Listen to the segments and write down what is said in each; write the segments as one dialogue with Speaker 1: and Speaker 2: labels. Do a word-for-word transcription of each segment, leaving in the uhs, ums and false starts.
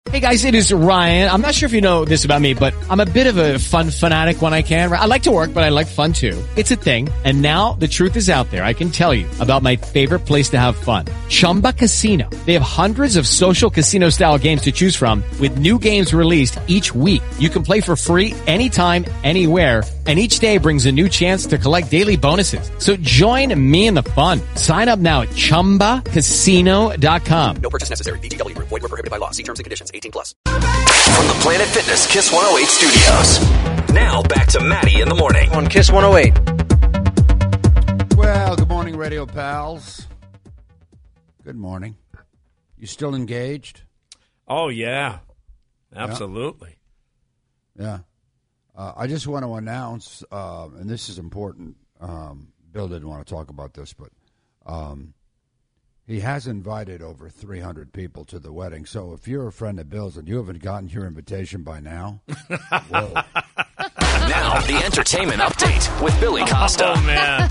Speaker 1: Hey guys, it is Ryan. I'm not sure if you know this about me, but I'm a bit of a fun fanatic when I can. I like to work, but I like fun too. It's a thing. And now the truth is out there. I can tell you about my favorite place to have fun. Chumba Casino. They have hundreds of social casino style games to choose from with new games released each week. You can play for free anytime, anywhere. And each day brings a new chance to collect daily bonuses. So join me in the fun. Sign up now at chumba casino dot com.
Speaker 2: No purchase necessary. V G W. Void where prohibited by law. See terms and conditions. eighteen plus. From the Planet Fitness Kiss one oh eight studios. Now back to Maddie in the morning
Speaker 3: on Kiss one oh eight.
Speaker 4: Well, good morning, radio pals. Good morning. You still engaged?
Speaker 5: Oh, yeah. Absolutely.
Speaker 4: Yeah. yeah. Uh, I just want to announce, uh, and this is important. Um, Bill didn't want to talk about this, but um, he has invited over three hundred people to the wedding. So if you're a friend of Bill's and you haven't gotten your invitation by now, whoa.
Speaker 2: Now, the entertainment update with Billy Costa.
Speaker 5: Oh, man.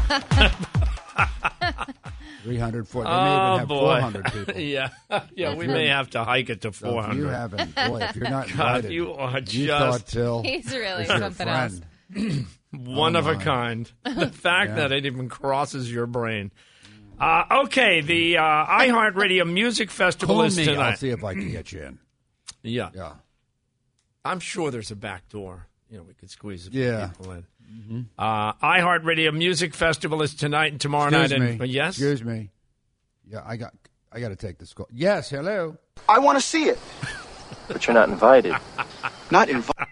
Speaker 4: three hundred, four hundred. They
Speaker 5: Oh,
Speaker 4: may even have
Speaker 5: boy.
Speaker 4: four hundred people.
Speaker 5: yeah. Yeah, we may have to hike it to
Speaker 4: So
Speaker 5: four
Speaker 4: if
Speaker 5: hundred.
Speaker 4: you haven't, boy, if you're not
Speaker 5: God,
Speaker 4: invited,
Speaker 5: you are
Speaker 4: you
Speaker 5: just
Speaker 4: thought Till
Speaker 6: He's really
Speaker 4: was your
Speaker 6: something else.
Speaker 4: friend.
Speaker 5: one
Speaker 4: Oh,
Speaker 5: of a
Speaker 4: my.
Speaker 5: kind. The fact
Speaker 4: Yeah.
Speaker 5: that it even crosses your brain. Uh, okay, the uh, iHeartRadio Music Festival
Speaker 4: Call
Speaker 5: is
Speaker 4: me. I'll
Speaker 5: tonight.
Speaker 4: see if I can get you in.
Speaker 5: Yeah.
Speaker 4: Yeah.
Speaker 5: I'm sure there's a back door. You know, we could squeeze a few
Speaker 4: Yeah.
Speaker 5: people in. Mm-hmm. Uh, iHeartRadio Music Festival is tonight and tomorrow
Speaker 4: Excuse
Speaker 5: night.
Speaker 4: me.
Speaker 5: And, uh, yes?
Speaker 4: Excuse me. Yeah, I got I got to take this call. Yes, hello.
Speaker 3: I want to see it. But you're not invited. Not invited.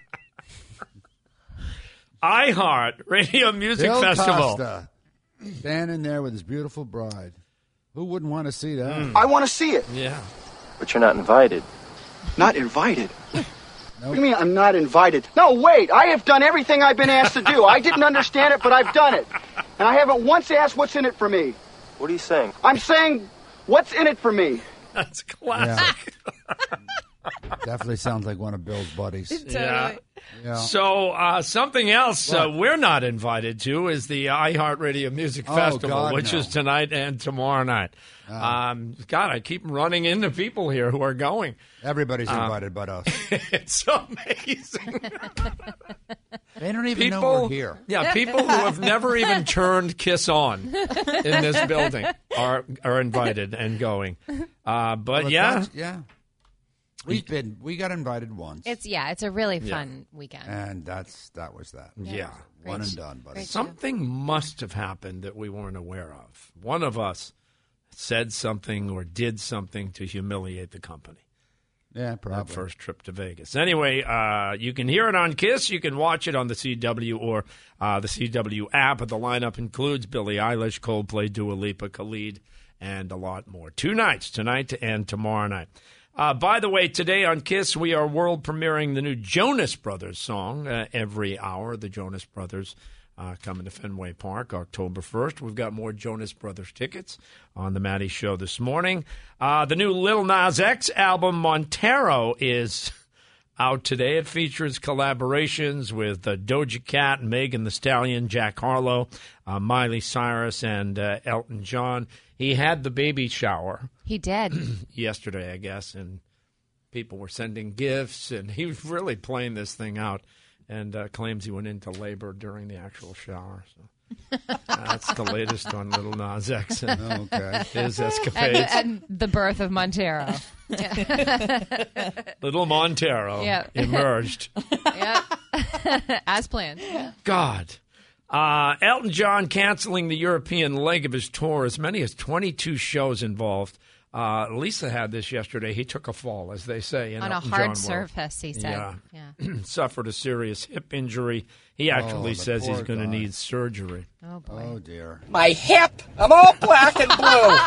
Speaker 5: iHeartRadio Music
Speaker 4: Bill
Speaker 5: Festival.
Speaker 4: Costa, standing there with his beautiful bride. Who wouldn't want to see that?
Speaker 5: Mm.
Speaker 3: I want to see it.
Speaker 5: Yeah.
Speaker 3: But you're not invited. Not invited? What do you mean I'm not invited? No, wait. I have done everything I've been asked to do. I didn't understand it, but I've done it. And I haven't once asked what's in it for me. What are you saying? I'm saying what's in it for me.
Speaker 5: That's classic.
Speaker 4: Definitely sounds like one of Bill's buddies.
Speaker 5: Yeah.
Speaker 4: Yeah.
Speaker 5: So uh, something else uh,
Speaker 4: What?
Speaker 5: we're not invited to is the iHeartRadio Music
Speaker 4: Oh,
Speaker 5: Festival,
Speaker 4: God,
Speaker 5: which
Speaker 4: no.
Speaker 5: is tonight and tomorrow night. Um, God, I keep running into people here who are going.
Speaker 4: Everybody's
Speaker 5: Uh,
Speaker 4: invited but us.
Speaker 5: It's amazing.
Speaker 4: They don't even know
Speaker 5: People,
Speaker 4: we're here.
Speaker 5: yeah, people who have never even turned Kiss on in this building are are invited and going. Uh, but
Speaker 4: Well,
Speaker 5: yeah,
Speaker 4: that's- yeah. We've been we got invited once,
Speaker 6: It's yeah, it's a really
Speaker 5: Yeah.
Speaker 6: fun weekend.
Speaker 4: and that's that was that.
Speaker 5: yeah.
Speaker 4: One and done, buddy.
Speaker 6: Great.
Speaker 5: Something must have happened that we weren't aware of. One of us said something or did something to humiliate the company.
Speaker 4: Yeah,
Speaker 5: That
Speaker 4: probably.
Speaker 5: first trip to Vegas. Anyway, uh, you can hear it on KISS. You can watch it on the C W or uh, the C W app. The lineup includes Billie Eilish, Coldplay, Dua Lipa, Khalid, and a lot more. Two nights, tonight and tomorrow night. Uh, by the way, today on KISS, we are world premiering the new Jonas Brothers song uh, every hour. The Jonas Brothers uh, coming to Fenway Park October first. We've got more Jonas Brothers tickets on the Maddie Show this morning. Uh, the new Lil Nas X album, Montero, is out today. It features collaborations with uh, Doja Cat, Megan Thee Stallion, Jack Harlow, uh, Miley Cyrus, and uh, Elton John. He had the baby shower
Speaker 6: He did.
Speaker 5: yesterday, I guess, and people were sending gifts, and he was really playing this thing out, and uh, claims he went into labor during the actual shower. So that's the latest on Little Nas X and
Speaker 4: Okay.
Speaker 5: his
Speaker 6: and,
Speaker 5: escapades.
Speaker 6: and the birth of Montero.
Speaker 5: Little Montero
Speaker 6: Yeah.
Speaker 5: emerged.
Speaker 6: Yep. As planned.
Speaker 5: God. Uh, Elton John canceling the European leg of his tour, as many as twenty-two shows involved. Uh, Lisa had this yesterday. He took a fall, as they say. In
Speaker 6: On a
Speaker 5: Elton
Speaker 6: hard
Speaker 5: John world.
Speaker 6: surface, he said.
Speaker 5: Yeah.
Speaker 6: Yeah.
Speaker 5: Suffered a serious hip injury. He actually
Speaker 4: the
Speaker 5: says he's
Speaker 4: poor
Speaker 5: going to
Speaker 4: guy.
Speaker 5: need surgery.
Speaker 6: Oh, boy.
Speaker 4: Oh dear.
Speaker 3: My hip. I'm all black and blue.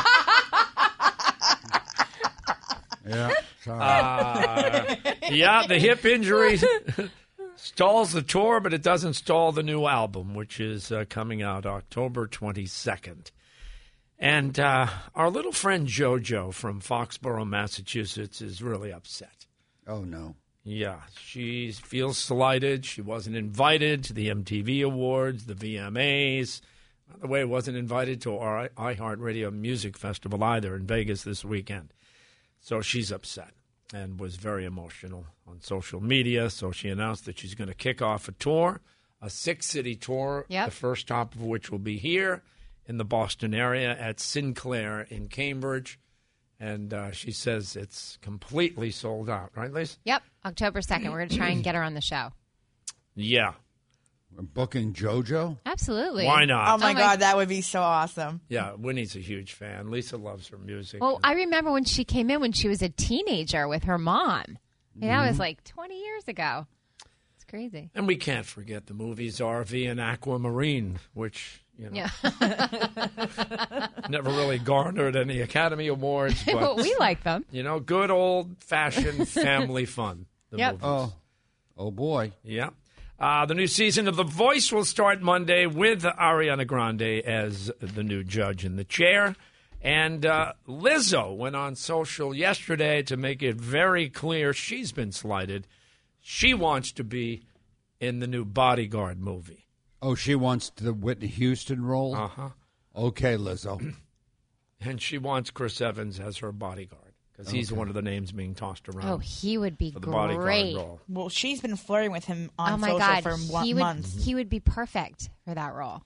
Speaker 4: Yeah. Sorry.
Speaker 5: Uh, yeah, the hip injury stalls the tour, but it doesn't stall the new album, which is uh, coming out October twenty-second. And uh, our little friend JoJo from Foxborough, Massachusetts, is really upset.
Speaker 4: oh no.
Speaker 5: Yeah, she feels slighted. She wasn't invited to the M T V Awards, the V M As. By the way, wasn't invited to our iHeartRadio Music Festival either in Vegas this weekend. So she's upset. and was very emotional on social media. So she announced that she's going to kick off a tour, a six-city tour,
Speaker 6: Yep.
Speaker 5: the first stop of which will be here in the Boston area at Sinclair in Cambridge. And uh, she says it's completely sold out. Right, Lisa?
Speaker 6: Yep, October second. We're going to try and get her on the show.
Speaker 5: Yeah.
Speaker 4: We're booking JoJo?
Speaker 6: Absolutely.
Speaker 5: Why not?
Speaker 7: Oh, my
Speaker 6: Oh, my-
Speaker 7: God, that would be so awesome.
Speaker 5: Yeah, Winnie's a huge fan. Lisa loves her music.
Speaker 6: Well, I remember when she came in when she was a teenager with her mom. And that was like twenty years ago. It's crazy.
Speaker 5: And we can't forget the movies R V and Aquamarine, which, you know,
Speaker 6: Yeah.
Speaker 5: never really garnered any Academy Awards. But,
Speaker 6: But we like them.
Speaker 5: you know, good old-fashioned family fun. The
Speaker 6: Yep.
Speaker 5: movies.
Speaker 4: Oh, oh boy.
Speaker 5: Yeah. Uh, the new season of The Voice will start Monday with Ariana Grande as the new judge in the chair. And uh, Lizzo went on social yesterday to make it very clear she's been slighted. She wants to be in the new Bodyguard movie.
Speaker 4: Oh, she wants the Whitney Houston role?
Speaker 5: Uh-huh.
Speaker 4: Okay, Lizzo.
Speaker 5: And she wants Chris Evans as her bodyguard because he's one of the names being tossed around
Speaker 6: Oh, he would be
Speaker 5: for the bodyguard
Speaker 6: great.
Speaker 5: role.
Speaker 7: Well, she's been flirting with him on
Speaker 6: Oh my
Speaker 7: social
Speaker 6: God,
Speaker 7: for one
Speaker 6: he would
Speaker 7: months.
Speaker 6: he would be perfect for that role.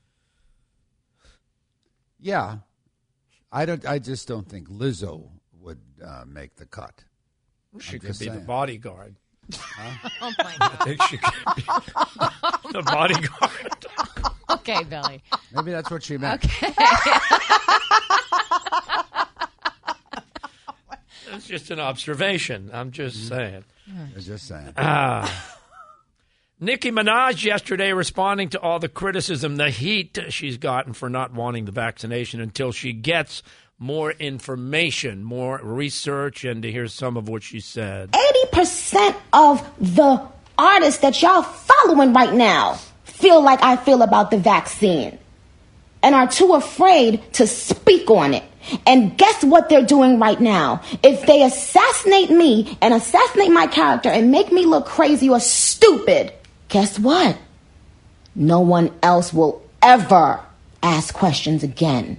Speaker 4: Yeah. I don't. I just don't think Lizzo would uh, make the cut.
Speaker 5: She
Speaker 4: I'm
Speaker 5: could
Speaker 4: just
Speaker 5: be the
Speaker 4: saying.
Speaker 5: bodyguard.
Speaker 6: Oh my
Speaker 5: I
Speaker 6: God.
Speaker 5: think she could be the bodyguard.
Speaker 6: Okay, Billy.
Speaker 4: Maybe that's what she meant.
Speaker 6: Okay.
Speaker 5: It's just an observation. I'm just saying.
Speaker 4: I'm just saying.
Speaker 5: Nicki Minaj yesterday responding to all the criticism, the heat she's gotten for not wanting the vaccination until she gets more information, more research, and to hear some of what she said.
Speaker 8: eighty percent of the artists that y'all following right now feel like I feel about the vaccine and are too afraid to speak on it. And guess what they're doing right now? If they assassinate me and assassinate my character and make me look crazy or stupid, guess what? No one else will ever ask questions again.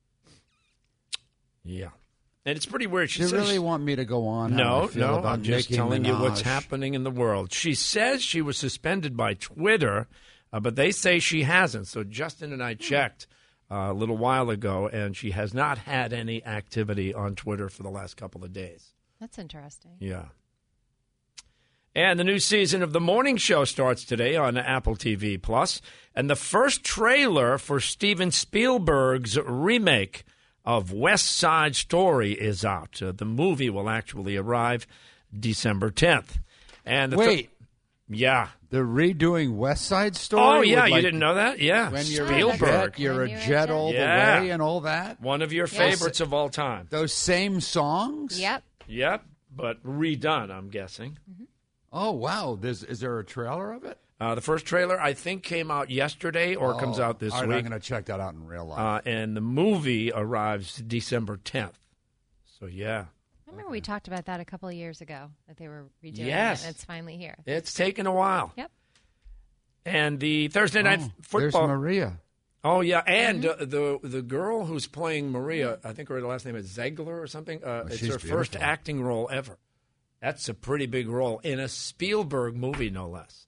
Speaker 5: Yeah. And it's pretty weird. She
Speaker 4: Do you
Speaker 5: says
Speaker 4: really want me to go on? how I
Speaker 5: No,
Speaker 4: feel
Speaker 5: no,
Speaker 4: about
Speaker 5: I'm just
Speaker 4: Nicki
Speaker 5: telling you what's
Speaker 4: Minaj?
Speaker 5: happening in the world. She says she was suspended by Twitter, uh, but they say she hasn't. So Justin and I checked uh, a little while ago, and she has not had any activity on Twitter for the last couple of days.
Speaker 6: That's interesting.
Speaker 5: Yeah. And the new season of The Morning Show starts today on Apple T V Plus, and the first trailer for Steven Spielberg's remake of West Side Story is out. Uh, the movie will actually arrive December tenth. And the
Speaker 4: Wait.
Speaker 5: yeah.
Speaker 4: They're redoing West Side Story?
Speaker 5: Oh, yeah,
Speaker 4: with,
Speaker 5: you
Speaker 4: like,
Speaker 5: dwhen know that? Yeah.
Speaker 4: When you're
Speaker 5: Spielberg.
Speaker 4: a jet, you're
Speaker 6: When
Speaker 4: a
Speaker 6: you're a
Speaker 4: jet
Speaker 6: jet.
Speaker 4: all
Speaker 5: Yeah.
Speaker 4: the way and all that?
Speaker 5: One of your favorites of all time.
Speaker 4: Those same songs?
Speaker 6: Yep.
Speaker 5: Yep, but redone, I'm guessing.
Speaker 4: Oh, wow. There's, is there a trailer of it?
Speaker 5: Uh, the first trailer, I think, came out yesterday or comes
Speaker 4: Oh,
Speaker 5: out this
Speaker 4: all right,
Speaker 5: week.
Speaker 4: I'm going to check that out in real life.
Speaker 5: Uh, and the movie arrives December tenth. So, yeah.
Speaker 6: I remember we talked about that a couple of years ago, that they were redoing
Speaker 5: Yes.
Speaker 6: it, and it's finally here.
Speaker 5: It's taken a while.
Speaker 6: Yep.
Speaker 5: And the Thursday night
Speaker 4: Oh,
Speaker 5: football.
Speaker 4: There's Maria.
Speaker 5: Oh, yeah. And uh, the the girl who's playing Maria, I think her last name is Zegler or something. Uh, it's
Speaker 4: she's
Speaker 5: her first
Speaker 4: beautiful.
Speaker 5: acting role ever. That's a pretty big role in a Spielberg movie, no less.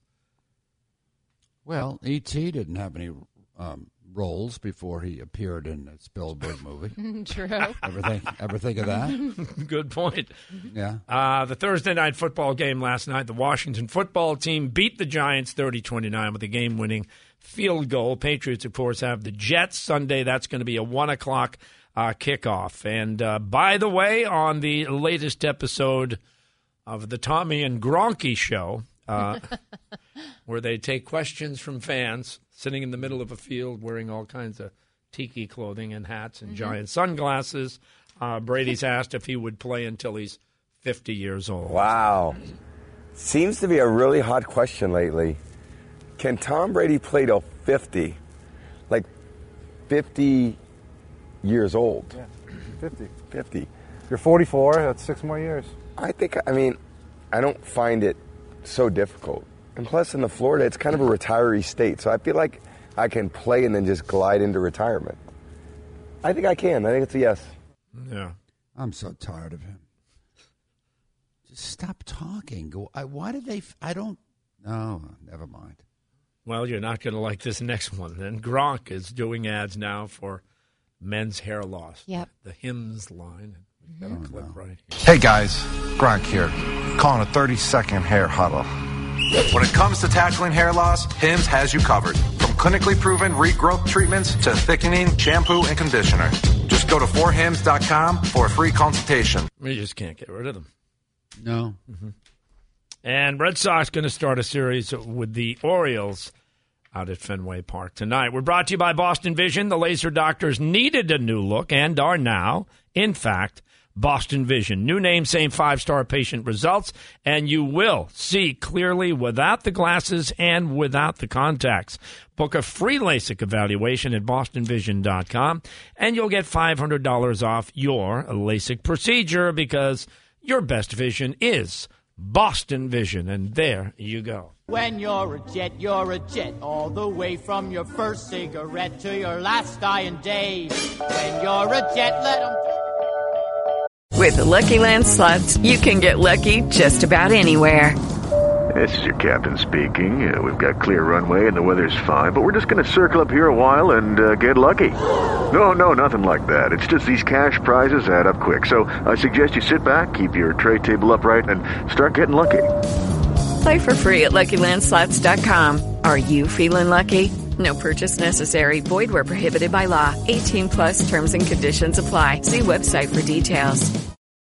Speaker 4: Well, E T didn't have any um, roles before he appeared in a Spielberg movie.
Speaker 6: True.
Speaker 4: ever, think, ever think of that?
Speaker 5: Good point.
Speaker 4: Yeah.
Speaker 5: Uh, the Thursday night football game last night, the Washington football team beat the Giants thirty twenty-nine with a game-winning field goal. Patriots, of course, have the Jets Sunday. That's going to be a one o'clock uh, kickoff. And uh, by the way, on the latest episode of the Tommy and Gronky show, uh, where they take questions from fans sitting in the middle of a field wearing all kinds of tiki clothing and hats and giant sunglasses, uh, Brady's asked if he would play until he's fifty years old.
Speaker 9: Wow. Seems to be a really hot question lately. Can Tom Brady play till fifty? Like fifty years old?
Speaker 10: Yeah, fifty.
Speaker 9: fifty.
Speaker 10: You're forty-four, that's six more years.
Speaker 9: I think, I mean, I don't find it so difficult. And plus, in the Florida, it's kind of a retiree state. So I feel like I can play and then just glide into retirement. I think I can. I think it's a yes.
Speaker 5: Yeah.
Speaker 4: I'm so tired of him. Just stop talking. Go. I, why did they? F- I don't. No, never mind.
Speaker 5: Well, you're not going to like this next one. Then Gronk is doing ads now for men's hair loss.
Speaker 6: Yep.
Speaker 5: The Hims line. We've got a clip right here.
Speaker 11: Hey guys, Gronk here, calling a thirty second hair huddle. When it comes to tackling hair loss, Hims has you covered. From clinically proven regrowth treatments to thickening, shampoo, and conditioner. Just go to four hims dot com for a free consultation.
Speaker 5: We just can't get rid of them.
Speaker 4: No.
Speaker 5: Mm-hmm. And Red Sox going to start a series with the Orioles out at Fenway Park tonight. We're brought to you by Boston Vision. The laser doctors needed a new look and are now, in fact, Boston Vision. New name, same five-star patient results, and you will see clearly without the glasses and without the contacts. Book a free LASIK evaluation at boston vision dot com, and you'll get five hundred dollars off your LASIK procedure because your best vision is Boston Vision, and there you go.
Speaker 12: When you're a jet, you're a jet, all the way from your first cigarette to your last dying day. When you're a jet, let 'em do.
Speaker 13: With the Lucky Land Slots, you can get lucky just about anywhere.
Speaker 14: This is your captain speaking. Uh, we've got clear runway and the weather's fine, but we're just going to circle up here a while and uh, get lucky. No, no, nothing like that. It's just these cash prizes add up quick. So I suggest you sit back, keep your tray table upright, and start getting lucky.
Speaker 13: Play for free at lucky land slots dot com. Are you feeling lucky? No purchase necessary. Void where prohibited by law. eighteen plus terms and conditions apply. See website for details.